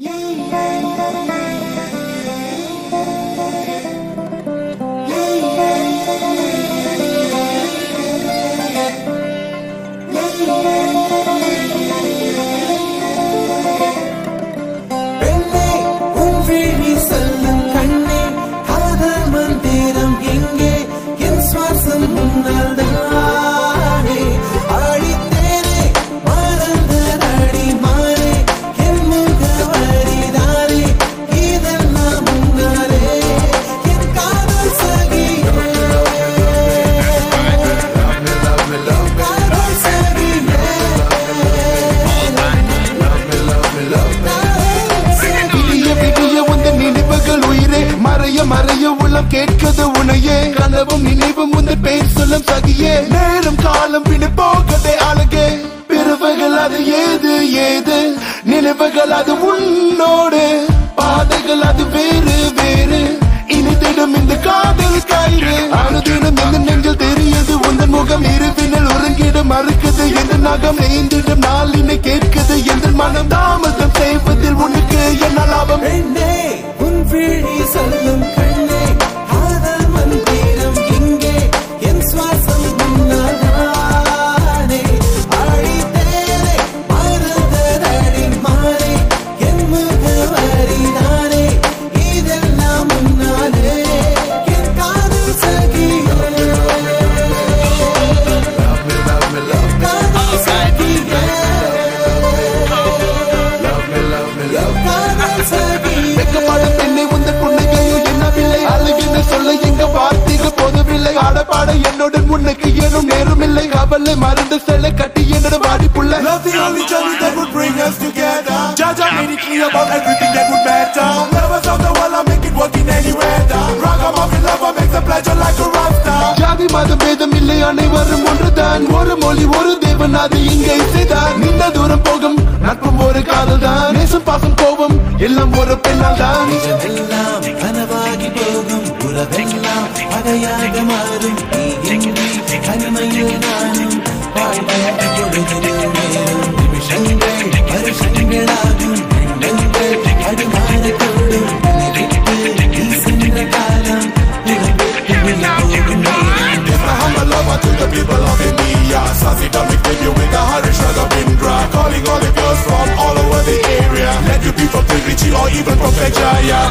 மறைய உள்ளம் கேட்கது உனையே கனவும் நினைவும் உந்தன் பேர் சொல்லும் சகியே நேரம் காலம் பின் போகதே அழகே பிறவைகள் அது ஏது ஏது நினைவுகள் அது உன்னோடு பாதைகள் அது வேறு வேறு இனித்திடும் இந்த காதல் கயிறு அனுதினம் இந்த நெஞ்சில் தெரியுது உந்தன் முகம் இருவினில் உறங்கிட மறுக்குது எந்த நகம் நெய்ந்திடும் நாளினை கேட்குது எந்த மனம் தாமதம் செய்வதில் உனக்கு என்ன லாபம் உன் விழி சொல்லும் கண்ணே காதல் மந்திரம் இங்கே என் சுவாசம் முன்னாலே அழித்தேனே மறந்ததடி மாறே என் முகவரிதானே இதெல்லாம் முன்னாலே என் காதல் சகியே காதல் சகியே காதல் சகியே பெண்ணை உந்தன் புன்னகையும் என்னவில்லை அழகின சொல்ல எங்க வார்த்தைகள் போதவில்லை ஆடப்பாட என்னுடன் உனக்கு ஏனும் நேரும் இல்லை கவலை மறந்து செல்ல கட்டி என்னோட வாடி புள்ள Love the only journey that would bring us together. Jaja made it clear about everything that would matter. Lovers of the world, I make it work in any weather. Ragamuffin lover makes a pleasure like a rasta. ஜாதி மதம் பேதம் இல்லை அனைவரும் ஒன்றுதான் ஒரு மொழி ஒரு தேவன் அது இங்கே இசைதான் நீண்ட தூரம் போகும் நட்பும் ஒரு காதல் தான் நேசம் பாசம் கோபம் எல்லாம் ஒரு பெண்ணால் தான் நிஜமெல்லாம் கனவாகி போகும் உறவெல்லாம் பகையாக மாறும் நீ இன்றி தனிமையில் நானும் வாழ்வாக பொழுதில் நேரும் நிமிஷங்கள் வருஷங்களாகும் எண்ணங்கள் அது மாறக்கூடும் நினைவிட்டு நீ சென்ற காலம் உறவிட்டு போகும் நேரம் I'm a lover to the people of India. Sassy Dominic with you with the Harish Raghavindra. Calling all the girls from all over the area. Let you be from Trichy or even from Pejaya.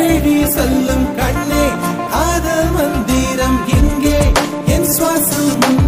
சொல்லும் கண்ணே காதல் மந்திரம் எங்கே என் சுவாசம்